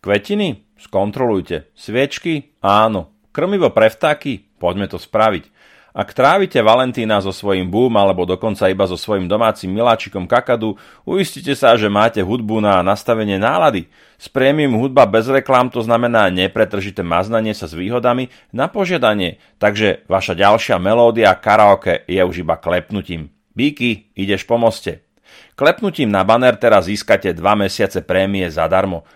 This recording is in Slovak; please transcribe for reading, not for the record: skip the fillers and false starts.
Kvetiny? Skontrolujte. Sviečky? Áno. Krmivo pre vtáky? Poďme to spraviť. Ak trávite Valentína so svojím boom alebo dokonca iba so svojím domácim miláčikom kakadu, uistite sa, že máte hudbu na nastavenie nálady. S prémium hudba bez reklám to znamená nepretržité maznanie sa s výhodami na požiadanie, takže vaša ďalšia melódia karaoke je už iba klepnutím. Bíky, ideš po moste. Klepnutím na banner teraz získate 2 mesiace prémie zadarmo.